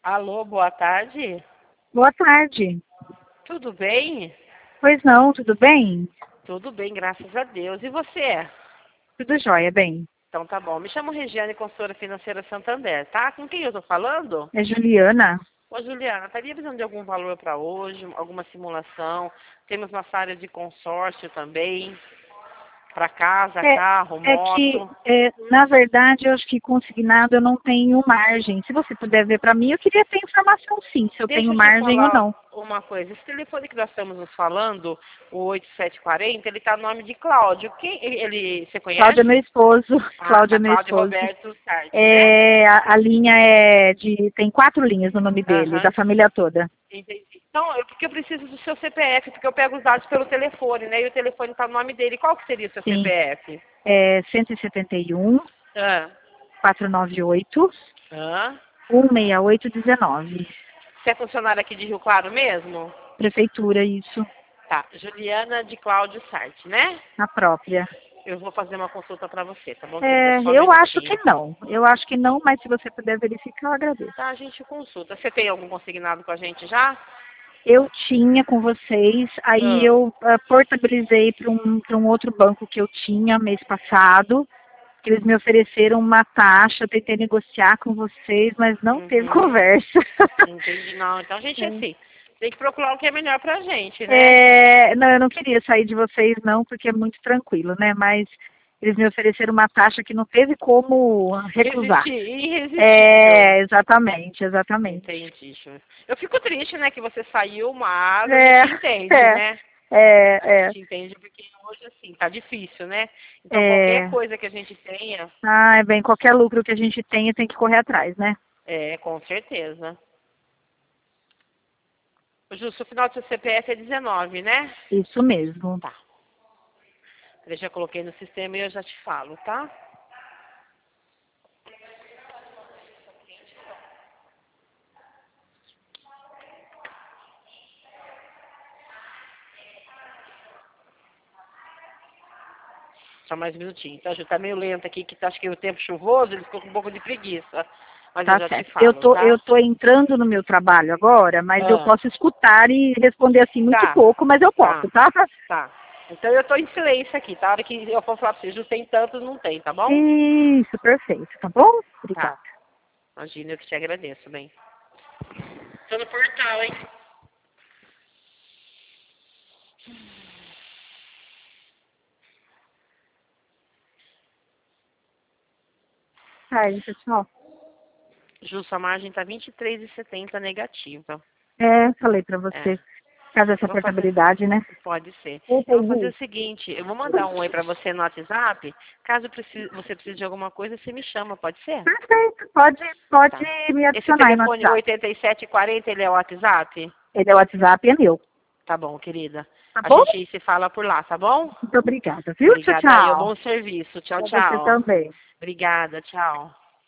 Alô, boa tarde. Boa tarde. Tudo bem? Pois não, tudo bem? Tudo bem, graças a Deus. E você? Tudo jóia, bem. Então tá bom. Me chamo Regiane, consultora financeira Santander, tá? Com quem eu tô falando? É Juliana? Ô, Juliana, estaria precisando de algum valor para hoje, alguma simulação? Temos nossa área de consórcio também, para casa, É, carro, é que, moto. na verdade, eu acho que consignado eu não tenho margem. Se você puder ver para mim, eu queria ter informação sim, se eu Deixa tenho eu te margem ou falar não. uma coisa. Esse telefone que nós estamos nos falando, o 8740, ele tá no nome de Cláudio. Quem ele, você Cláudia é meu conhece? esposo. Ah, Cláudia é tá. meu Cláudio esposo. Roberto Sarte, né? É, a linha tem 4 linhas no nome dele, Aham, da família toda. entendi. Então, porque eu preciso do seu CPF, porque eu pego os dados pelo telefone, né? E o telefone está no nome dele. Qual que seria o seu Sim. CPF? É 171 Ah, 498 ah. 16819. Você é funcionário aqui de Rio Claro mesmo? Prefeitura, isso. Tá. Juliana de Cláudio Sarte, né? Na própria. Eu vou fazer uma consulta para você, tá bom, querida? É, Só um eu acho que minutinho. não. Eu acho que não, mas se você puder verificar, eu agradeço. Tá, a gente consulta. Você tem algum consignado com a gente já? Eu tinha com vocês, aí Ah. eu portabilizei para um outro banco que eu tinha mês passado, que eles me ofereceram uma taxa, eu tentei negociar com vocês, mas não teve Uhum. conversa. Entendi. Não, então a gente é assim. Tem que procurar o que é melhor pra gente, né? Não, eu não queria sair de vocês não, porque é muito tranquilo, né? Mas eles me ofereceram uma taxa que não teve como recusar. Resistir, irresistível. É, exatamente, exatamente. Entendi, Ju. Eu fico triste, né, que você saiu, mas a É, gente entende, é, né? A é, gente entende porque hoje, assim, tá difícil, né? Então, qualquer é. coisa que a gente tenha, Ah, bem, qualquer lucro que a gente tenha tem que correr atrás, né? com certeza. Ô, Ju, o final do seu CPF é 19, né? Isso mesmo. Tá. Eu já coloquei no sistema e eu já te falo, tá? Só mais um minutinho, tá, Ju? Tá meio lento aqui, que acho que o tempo chuvoso, ele ficou com um pouco de preguiça. Mas eu Tá já te certo. Eu falo, tô, eu tá? tô entrando no meu trabalho agora, mas eu Ah, posso escutar e responder assim muito tá, pouco, mas eu tá. posso, tá? Tá. Então eu tô em silêncio aqui, tá? A hora que eu for falar pra vocês, não tem tanto, não tem, tá bom? Isso, perfeito, tá bom? Tá. Obrigada. Imagina, eu que te agradeço, bem. Tô no portal, hein? Ai, pessoal. Ju, sua margem tá 23,70 negativa. Falei pra É. você, caso essa Vamos fazer. portabilidade, né? Pode ser. Então, vou fazer Entendi. o seguinte, eu vou mandar um oi pra você no WhatsApp. Caso você precise de alguma coisa, você me chama, pode ser? Perfeito, pode Tá. me Esse adicionar aí no telefone WhatsApp. 8740, ele é o WhatsApp? Ele é o WhatsApp, é meu. Tá bom, querida. Tá A bom? gente se fala por lá, tá bom? Muito obrigada, viu? Tchau, Obrigada aí, tchau. bom serviço. Tchau, Pra você tchau. também. Obrigada, tchau.